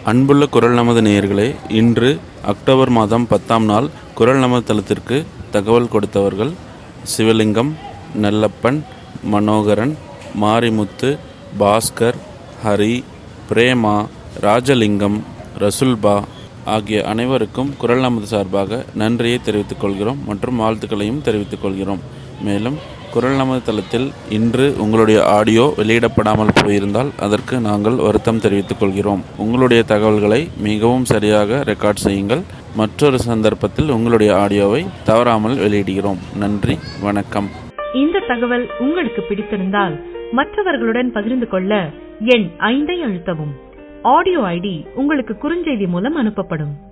அன்புள்ள குரல் நமது நேயர்களே, இன்று அக்டோபர் மாதம் 10ஆம் நாள் குரல் நமது தளத்திற்கு தகவல் கொடுத்தவர்கள் சிவலிங்கம், நல்லப்பன், மனோகரன், மாரிமுத்து, பாஸ்கர், ஹரி, பிரேமா, ராஜலிங்கம், ரசுல்பா ஆகிய அனைவருக்கும் குரல் நமது சார்பாக நன்றியை தெரிவித்துக் கொள்கிறோம் மற்றும் வாழ்த்துக்களையும் தெரிவித்துக் கொள்கிறோம். மேலும் குரல் நமது தளத்தில் இன்று உங்களுடைய ஆடியோ வெளியிடப்படாமல் போயிருந்தால் அதற்கு நாங்கள் வருத்தம் தெரிவித்துக் கொள்கிறோம். உங்களுடைய தகவல்களை மிகவும் சரியாக ரெக்கார்ட் செய்யுங்கள். மற்றொரு சந்தர்ப்பத்தில் உங்களுடைய ஆடியோவை தவறாமல் வெளியிடுகிறோம். நன்றி, வணக்கம். இந்த தகவல் உங்களுக்கு பிடித்திருந்தால் மற்றவர்களுடன் பகிர்ந்து கொள்ள எண் 5 அழுத்தவும். ஆடியோ ஐடி உங்களுக்கு குறுஞ்செய்தி மூலம் அனுப்பப்படும்.